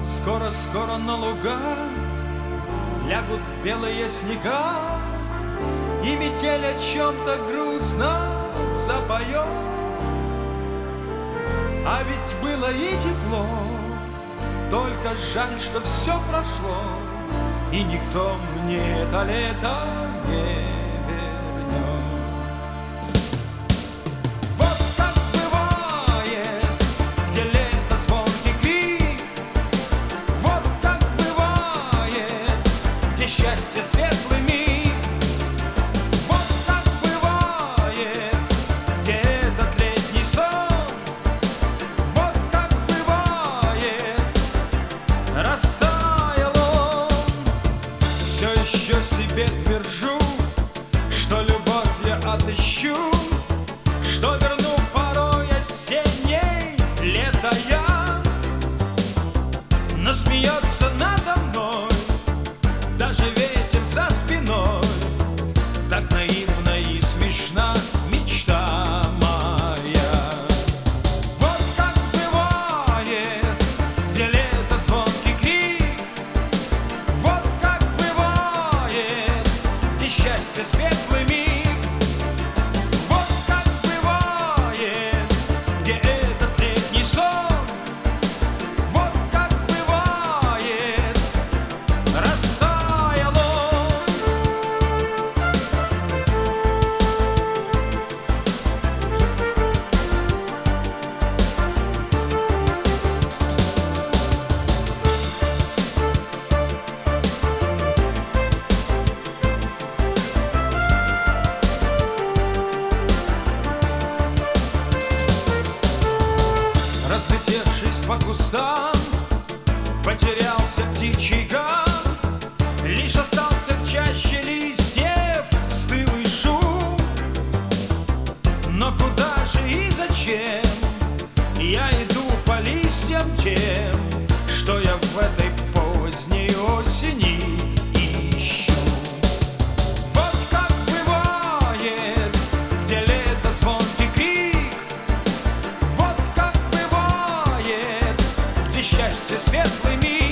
Скоро-скоро на луга лягут белые снега, и метель о чем-то грустно запоет. А ведь было и тепло, только жаль, что все прошло, и никто мне это лето не вернет. Вот так бывает, где лето звонкий крик, вот так бывает, где счастье светлый миг, вот так бывает, где этот летний сон, вот как бывает, растаял он. Все еще себе твержу, что любовь я отыщу, что верну порой осенней лето я. Но смеется надо мной даже ветер за спиной, так наивна и смешна мечта моя. Вот как бывает, где лето звонкий крик, вот как бывает, где счастье светлый миг, вот как бывает, где этот летний сон, вот как бывает, растаял он. Разлетевшись по кустам, потерялся птичий гам, лишь остался в чаще листьев стылый шум. Но куда же и зачем я иду по листьям тем, что я в этой поздней осени ищу? Вот как бывает, где лето звонкий крик, вот как бывает, где счастье светлый миг.